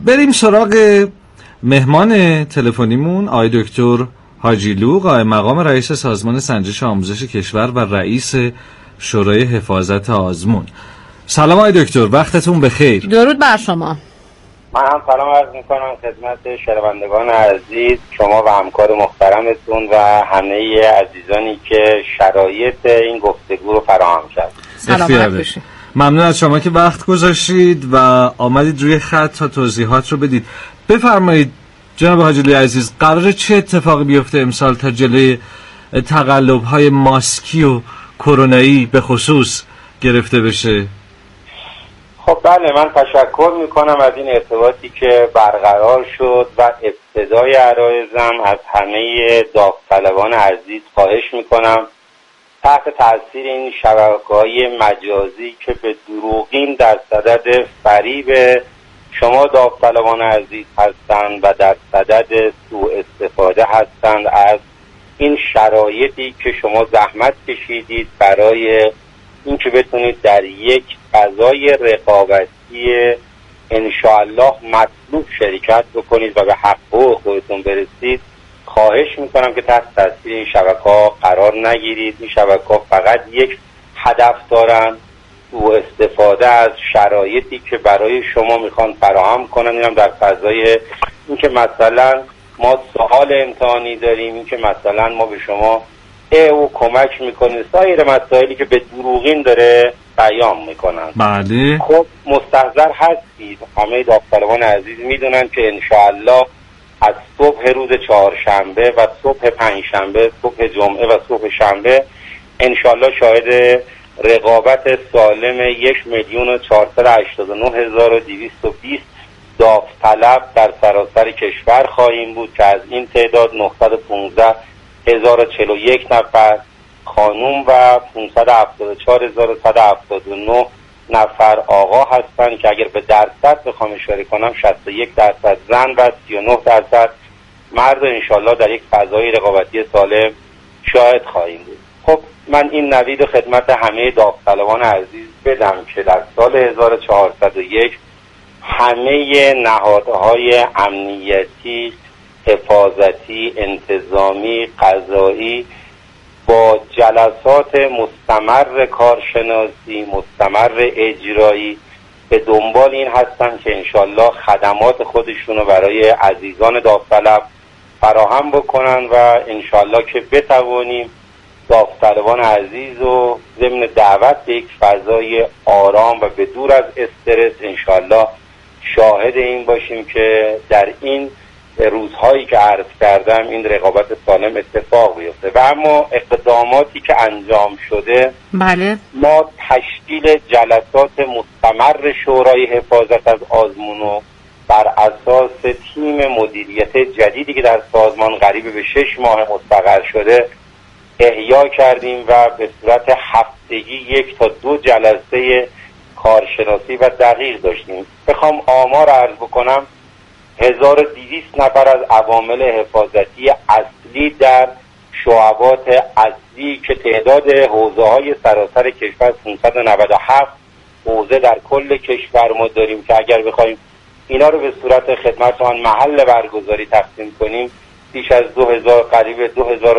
بریم سراغ مهمان تلفنیمون آقای دکتر حاجیلو، قائم مقام رئیس سازمان سنجش آموزش کشور و رئیس شورای حفاظت آزمون. سلام آقای دکتر، وقتتون بخیر. درود بر شما. من هم سلام عرض میکنم خدمت شنوندگان عزیز، شما و همکار محترمتون و همه عزیزانی که شرایط این گفتگو رو فراهم کرد. سلامت باشید. ممنون از شما که وقت گذاشتید و آمدید روی خط تا توضیحات رو بدید. بفرمایید جناب حاجیلوی عزیز، قراره چه اتفاقی بیفته امسال تا جلوی تقلب‌های ماسکی و کرونایی به خصوص گرفته بشه؟ خب بله، من تشکر میکنم از این ارتباطی که برقرار شد و ابتدای عرایزم از همه داوطلبان عزیز خواهش میکنم تحت تاثیر این شبکه‌های مجازی که به دروغین در صدد فریب شما داوطلبان عزیز هستند و در صدد سوء استفاده هستند از این شرایطی که شما زحمت کشیدید برای اینکه بتونید در یک فضای رقابتی انشاءالله مطلوب شرکت بکنید و به حقوق خودتون برسید، خواهش میکنم که تحت تاثیر این شبکه‌ها قرار نگیرید. این شبکه‌ها فقط یک هدف دارن، سوء استفاده از شرایطی که برای شما میخوان فراهم کنن. اینم در فضای اینکه مثلا ما سوال امتحانی داریم، اینکه مثلا ما به شما او کمک میکنیم، سایر مسائلی که به دروغین داره بیان میکنن. بله. خب مستحضر هستید، همه داوطلبان عزیز میدونن که انشاءالله از صبح روز چهارشنبه و صبح پنجشنبه، صبح جمعه و صبح شنبه انشاءالله شاهد رقابت سالم 1,489,220 داوطلب در سراسر کشور خواهیم بود که از این تعداد 915,041 نفر خانوم و 574,179 نفر آقا هستند که اگر به درصد بخوام اشاره کنم 61% زن و 39% مرد انشالله در یک فضای رقابتی سالم شاهد خواهیم بود. خب من این نوید خدمت همه داوطلبان عزیز بدم که در سال 1401 همه نهادهای امنیتی، حفاظتی، انتظامی، قضایی با جلسات مستمر کارشناسی، مستمر اجرایی به دنبال این هستن که انشالله خدمات خودشون رو برای عزیزان داوطلب فراهم بکنن و انشالله که بتوانیم داوطلبان عزیز و ضمن دعوت به یک فضای آرام و به دور از استرس انشالله شاهد این باشیم که در این روزهایی که عرض کردم این رقابت سالم اتفاق بیفته. و اما اقداماتی که انجام شده، بله، ما تشکیل جلسات مستمر شورای حفاظت از آزمون و بر اساس تیم مدیریت جدیدی که در سازمان قریب به 6 ماه مستقر شده احیا کردیم و به صورت هفتگی 1 تا 2 جلسه کارشناسی و دقیق داشتیم. بخوام آمار عرض بکنم، 1200 نفر از عوامل حفاظتی اصلی در شعبات اصلی که تعداد حوزه‌های سراسر کشور 597 حوزه در کل کشور ما داریم که اگر بخوایم اینا رو به صورت خدمتتون محل برگزاری تقسیم کنیم بیش از 2000 قریب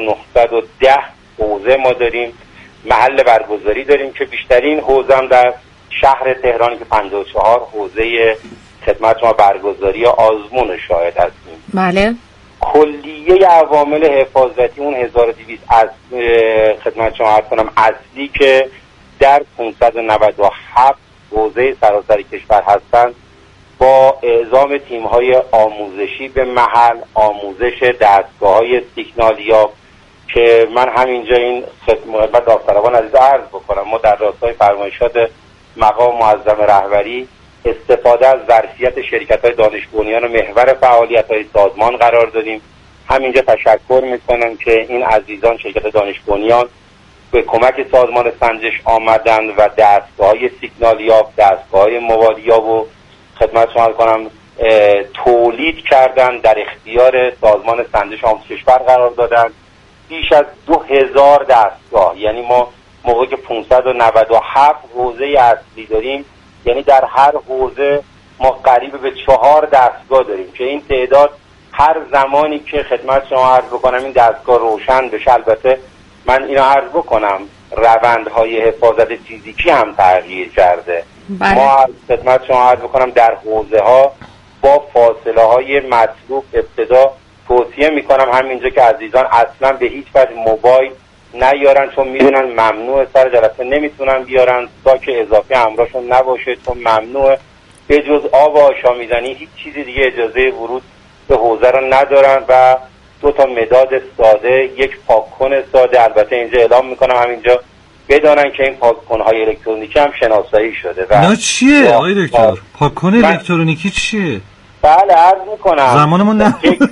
2910 حوزه ما داریم، محل برگزاری داریم که بیشترین حوزه هم در شهر تهران که 54 حوزه خدمت ما برگزاری آزمون شاهد هستیم. بله. کلیه عوامل حفاظتی اون 1200 از خدمت شما عرض کنم اصلی که در 597 حوزه سراسر کشور هستند با اعزام تیم‌های آموزشی به محل، آموزش دستگاه‌های سیگنالیاب که من همینجا این خدمت داوطلبان عزیز عرض بکنم. ما در راستای فرمایشات مقام معظم رهبری استفاده از ظرفیت شرکت‌های دانش بنیان و محور فعالیت‌های سازمان قرار دادیم. همینجا تشکر می‌کنم که این عزیزان شرکت دانش بنیان به کمک سازمان سنجش آمدند و دستگاه‌های سیگنالیاب، دستگاه‌های موادیاب و خدمت شما کنم تولید کردن در اختیار سازمان سنجش آموزش کشور قرار دادن. بیش از 2000 دستگاه، یعنی ما موقعی که 597 حوزه اصلی داریم، یعنی در هر حوزه ما قریب به 4 دستگاه داریم که این تعداد هر زمانی که خدمت شما عرض بکنم این دستگاه روشن بشه، البته من اینو عرض بکنم روندهای حفاظت فیزیکی هم تغییر کرده. ما خدمت شما عرض بکنم در حوزه ها با فاصله های مطلوب ابتدا توصیه میکنم همینجا که عزیزان اصلا به هیچ وجه موبایل نیارن، چون میدونن ممنوع، سر جلسه نمیتونن بیارن، ساک اضافی همراهشون نباشه چون ممنوع، به جز آب آشامیدنی هیچ چیز دیگه اجازه ورود به حوزه رو ندارن و 2 تا مداد ساده، یک پاککن ساده. البته اینجا اعلام میکنم همینجا بدانن که این پاککن‌های الکترونیکی هم شناسایی شده. و نه چیه آقای دکتر؟ پاککن الکترونیکی چیه؟ بله عرض میکنم زمانمون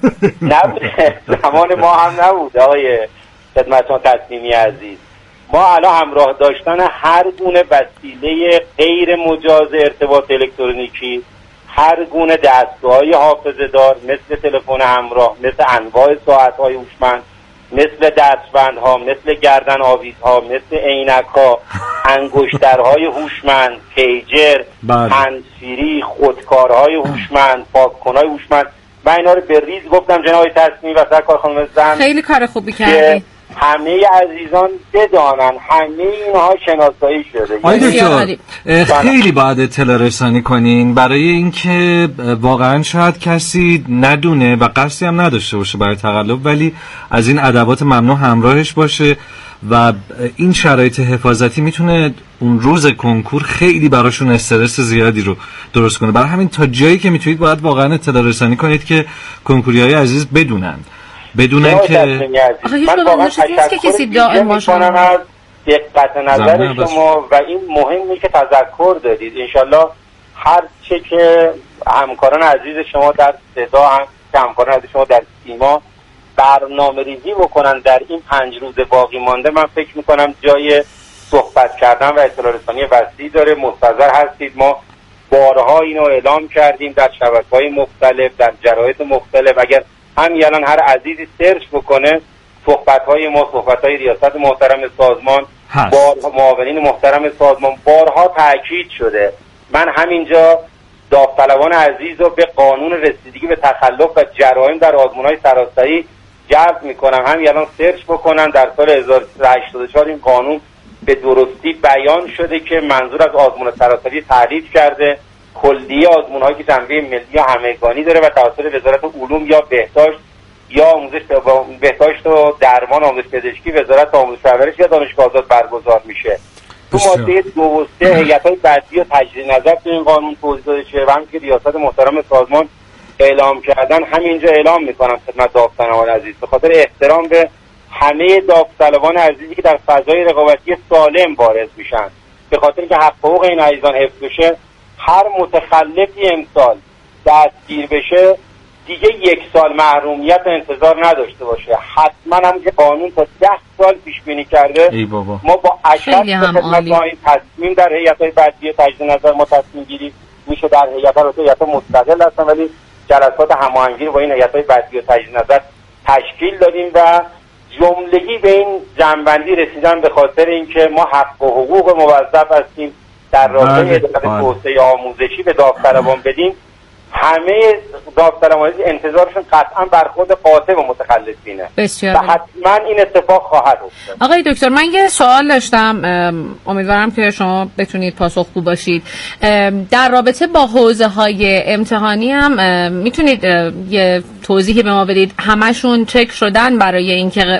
نبوده. زمان ما هم نبود آقای خدمتتون تصمیمی عزیز. ما الان همراه داشتن هر گونه وسیله غیر مجاز ارتباط الکترونیکی، هر گونه دستگاه‌های حافظه‌دار مثل تلفن همراه، مثل انواع ساعت‌های هوشمند، مثل دستبندها، مثل گردن آویزها، مثل عینک‌ها، انگشترهای هوشمند، پیجر، هندزفری، خودکارهای هوشمند، پاککن‌های هوشمند. من اینا رو به ریز گفتم جناب تصمیمی و سرکار خانم زن. خیلی کار خوبی کردی. همه عزیزان بدانن همه اینها شناسایی شده. آقای دکتر خیلی باید اطلاع رسانی کنین برای اینکه واقعا شاید کسی ندونه و قصدی هم نداشته باشه برای تقلب، ولی از این ادوات ممنوع همراهش باشه و این شرایط حفاظتی میتونه اون روز کنکور خیلی براشون استرس زیادی رو درست کنه. برای همین تا جایی که میتونید باید واقعا اطلاع رسانی کنید که کنکوریای عزیز بدونن که من واقعا تشکر میکنم از دقت نظر شما و این مهمه که تذکر دادید. انشالله هر چه که همکاران عزیز شما در صدا هم که همکاران عزیز شما در سیما برنامه ریزی بکنن در این 5 روز باقی مانده، من فکر میکنم جای صحبت کردن و اطلاع رسانی وسیع داره. مستحضر هستید ما بارها اینو اعلام کردیم در شبکه‌های مختلف، در جراید مختلف. اگر همین الان هر عزیزی سرچ بکنه صحبت‌های ما، صحبت‌های ریاست محترم سازمان با معاونین محترم سازمان بارها تاکید شده. من همینجا داوطلبان عزیز رو به قانون رسیدگی به تخلف و جرایم در آزمون‌های سراسری جلب می‌کنم. همین الان سرچ بکنن در سال 1384 این قانون به درستی بیان شده که منظور از آزمون سراسری تعریف کرده کلیه آزمون‌هایی که جنبه ملی یا همگانی داره و توسط وزارت علوم یا بهداشت یا آموزش بهداشت و درمان آموزش پزشکی، وزارت آموزش پرورش یا دانشگاه آزاد برگزار میشه. تو ماده 2 و 3 هیئت‌های بعدی و تجدید نظر تو این قانون توضیح داده شده و همین که ریاست محترم سازمان اعلام کردن همینجا اعلام میکنم خدمت داوطلبان عزیز به خاطر احترام به همه داوطلبان عزیزی که در فضای رقابتی سالم وارد میشن، به خاطر اینکه حق حقوق این عزیزان حفظ بشه. هر متخلفی امسال دستگیر بشه دیگه 1 سال محرومیت انتظار نداشته باشه. حتما هم که قانون تا 10 سال پیش بینی کرده. ما با اشد خدمت این تصمیم در هیئت‌های بعدی تجدید نظر ما تصمیم گیری میشه در هیئت مستقل هستن، ولی جلسات هماهنگی رو با این هیئت‌های بعدی و تجدید نظر تشکیل دادیم و جملگی به این جنبندی رسیدن به خاطر اینکه ما حق و حقوق موظف هستیم در راستای اداره توسعه آموزشی به داوطلبان بدیم. همه داوطلبان انتظارشون قطعا برخورد قاطع و متخلفینه و حتما این اتفاق خواهد افتاد. آقای دکتر من یه سوال داشتم، امیدوارم که شما بتونید پاسخگو باشید. در رابطه با حوزه‌های امتحانی هم میتونید یه توضیحی به ما بدید؟ همشون چک شدن برای اینکه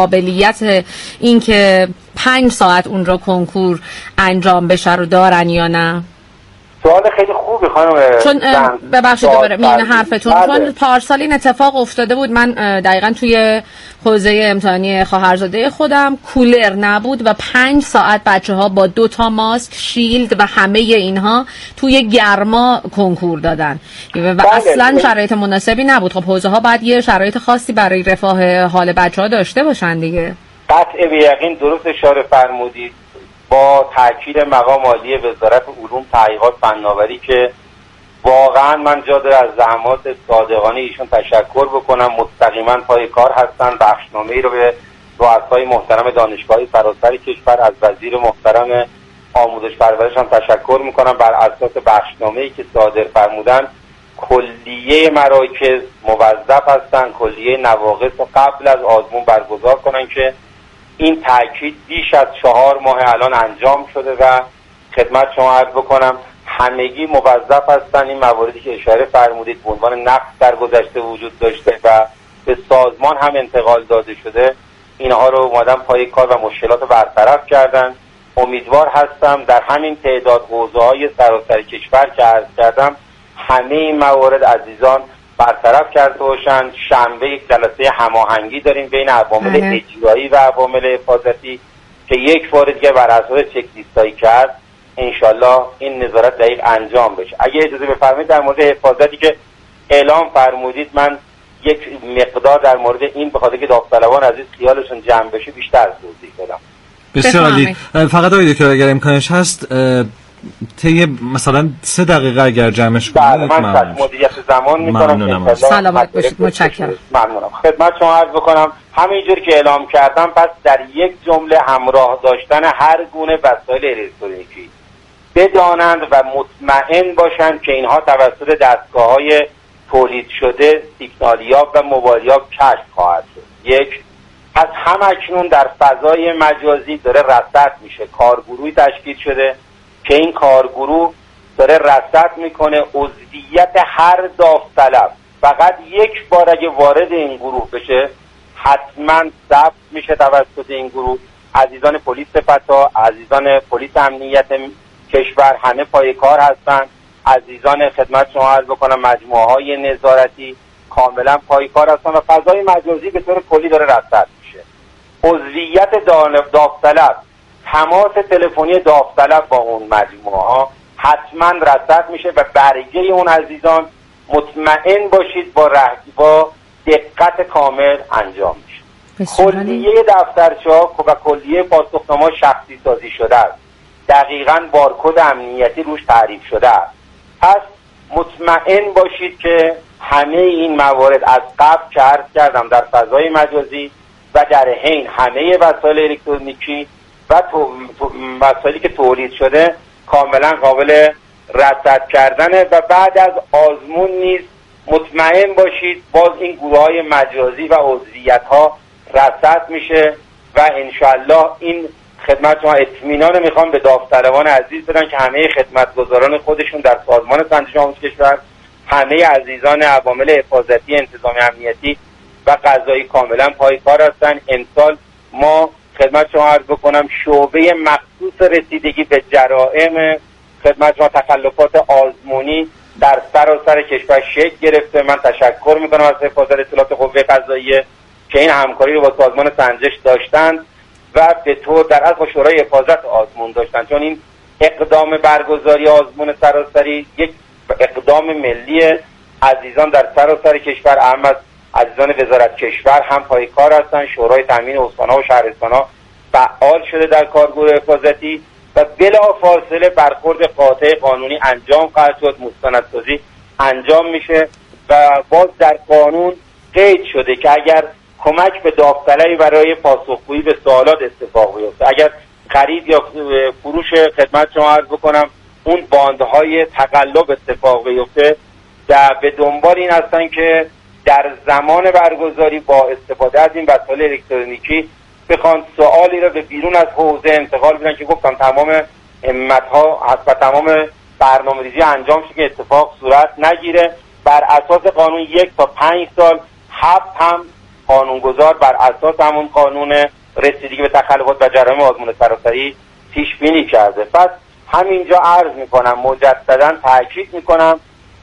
قابلیت اینکه 5 ساعت اونجا کنکور انجام بشه رو دارن یا نه؟ سوال خیلی خوبی خانم. چون ببخشید دوباره میونه حرفتون، چون پارسال این اتفاق افتاده بود. من دقیقاً توی حوزه امتحانی خواهرزاده خودم کولر نبود و 5 ساعت بچه‌ها با 2 تا ماسک، شیلد و همه اینها توی گرما کنکور دادن و اصلاً شرایط مناسبی نبود. خب حوزه ها باید یه شرایط خاصی برای رفاه حال بچه‌ها داشته باشن دیگه. قطع به یقین درست اشاره فرمودید. با تاکید مقام عالی وزارت علوم تحقیقات فناوری که واقعا من جا داره از زحمات صادقانه ایشون تشکر بکنم، مستقیما پای کار هستن. بخشنامه‌ای رو به رؤسای محترم دانشگاهی سراسر کشور از وزیر محترم آموزش پرورش هم تشکر میکنم. بر اساس بخشنامه‌ای که صادر فرمودن کلیه مراکز موظف هستن کلیه نواقص قبل از آزمون برگزار کنن که این تاکید بیش از 4 ماه الان انجام شده و خدمت شما عرض بکنم همگی موظف هستن. این مواردی که اشاره فرمودید به عنوان نقص در گذشته وجود داشته و به سازمان هم انتقال داده شده، اینها رو اومدن پای کار و مشکلات رو برطرف کردن. امیدوار هستم در همین تعداد حوزه‌های سراسر کشور که عرض کردم همه این موارد عزیزان برطرف کرده باشن. شنبه یک جلسه هماهنگی داریم بین عوامل اجرایی و عوامل حفاظتی که یک بار دیگه بر اساس چک لیستایی کرد انشالله این نظارت دقیق انجام بشه. اگه اجازه بفرمایید در مورد حفاظتی که اعلام فرمودید من یک مقدار در مورد این به خاطر که داوطلبان عزیز خیالشون جمع بشه بیشتر توضیح بدم. بسیار عالی. فقط آقای دکتر اگر امکانش هست طی مثلا 3 دقیقه اگر جمعش کنید من مدیریت زمان میکنم. سلامت باشید. متشکرم. ممنونم. خدمت شما عرض بکنم همینجور که اعلام کردم پس در یک جمله همراه داشتن هر گونه وسایل الکترونیکی بدانند و مطمئن باشند که اینها توسط دستگاه‌های تولید شده سیگنالیاب و موبایلیاب کشف خواهد شد. یک از هم اکنون در فضای مجازی داره رصد میشه. کارگروهی تشکیل شده که این کارگروه داره رصد میکنه عضویت هر داوطلب فقط یک بار اگه وارد این گروه بشه حتما ثبت میشه توسط این گروه. عزیزان پلیس فتا، عزیزان پلیس امنیت کشور همه پای کار هستن. عزیزان خدمت شما عرض بکنم مجموعه های نظارتی کاملا پای کار هستن و فضای مجازی به طور کلی داره رصد میشه. عضویت داوطلب، تماس تلفنی داوطلب با اون مجموعه ها حتما رصد میشه و برگه اون عزیزان مطمئن باشید با دقت کامل انجام میشه. کلیه دفترچه‌ها و کلیه پاسخنامه‌ها شخصی سازی شده است. دقیقاً بارکد امنیتی روش تعریف شده است. پس مطمئن باشید که همه این موارد از قبل که عرض کردم در فضای مجازی و در حین همه وسایل الکترونیکی و وسایلی که تولید شده کاملا قابل رصد کردنه و بعد از آزمون نیز مطمئن باشید باز این گروه‌های مجازی و عضویت‌ها رصد میشه و انشالله این خدمت شما اطمینان میخوام به داوطلبان عزیز بدن که همه خدمتگزاران خودشون در سازمان سنجش آموزش کشور همه عزیزان عوامل حفاظتی انتظامی امنیتی و قضایی کاملا پای کار هستن. امسال ما خدمت شما عرض بکنم شعبه مخصوص رسیدگی به جرائم خدمت شما تخلفات آزمونی در سراسر کشور شکل گرفته. من تشکر میکنم از حفاظت اطلاعات قوه قضاییه که این همکاری رو با سازمان سنجش داشتن و به طور در اصل با شورای حفاظت آزمون داشتن، چون این اقدام برگزاری آزمون سراسری یک اقدام ملی عزیزان در سراسر کشور اهم از عزیزان وزارت کشور هم پای کار هستن. شورای تامین استان‌ها و شهرستان‌ها فعال شده در کارگروه حفاظتی و بلافاصله برخورد قاطع قانونی انجام خواهد شد. مستندسازی انجام میشه و باز در قانون قید شده که اگر کمک به داوطلبی برای پاسخگویی به سوالات اتفاق بیفته، اگر خرید یا فروش خدمت شما عرض بکنم اون باندهای تقلب اتفاق بیفته به دنبال این هستن که در زمان برگزاری با استفاده از این وسایل الکترونیکی بخوان سوالی رو به بیرون از حوزه انتقال بدن که گفتم تمام همت‌ها و تمام برنامه‌ریزی انجام شه که اتفاق صورت نگیره. بر اساس قانون 1 تا 5 سال حبس هم قانونگذار بر اساس همون قانون رسیدگی به تخلفات و جرایم آزمون سراسری پیش بینی کرده. پس همینجا عرض میکنم مجددا تاکید میکنم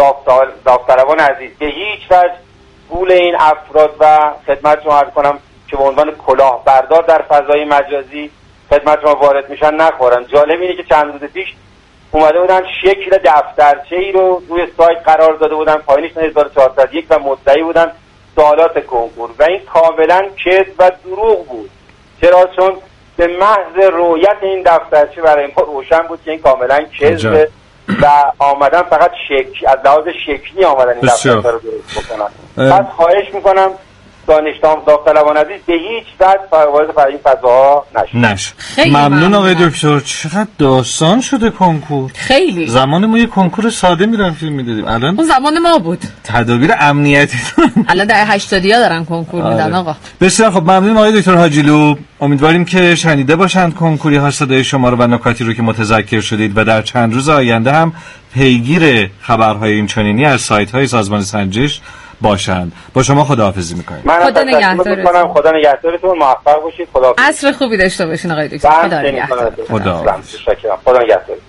داوطلبان عزیز که هیچ وجه گول این افراد و خدمت شما عرض کنم که به عنوان کلاهبردار در فضای مجازی خدمت شما وارد میشن نخورن. جالب اینه که چند روز پیش اومده بودن شکل دفترچه‌ای رو روی سایت قرار داده بودن، پایینش 1401 و مدعی بودن سوالات کنکور و این کاملا کذب و دروغ بود. چرا؟ چون به محض رؤیت این دفترچه برای ما روشن بود که این کاملا کذب و آمدن فقط از لحاظ شکلی آمدن این دفترچه رو درست بکنن. پس خواهش میکنم داوطلبان عزیز به هیچ وجه وارد این فضاها نشه. ممنون آقای دکتر. چقدر داستان شده کنکور. خیلی. زمان ما یه کنکور ساده میرفتیم میدادیم، الان اون زمان ما بود. تدابیر امنیتی الان در 80 ها دارن کنکور میدن آقا. بسیار خب، ممنون آقای دکتر حاجیلو. امیدواریم که شنیده باشند کنکوری ها صدای شما رو و نکاتی رو که متذکر شدید و در چند روز آینده هم پیگیر خبرهای این چنینی از سایت های سازمان سنجش باشند. با شما خداحافظی میکنیم. خدا نگهدارتون. خدا نگهدارتون. موفق باشید. خدا عصر خوبی داشته باشین آقای دکتر. خدا نگهدار. خدا. خدا نگهدار.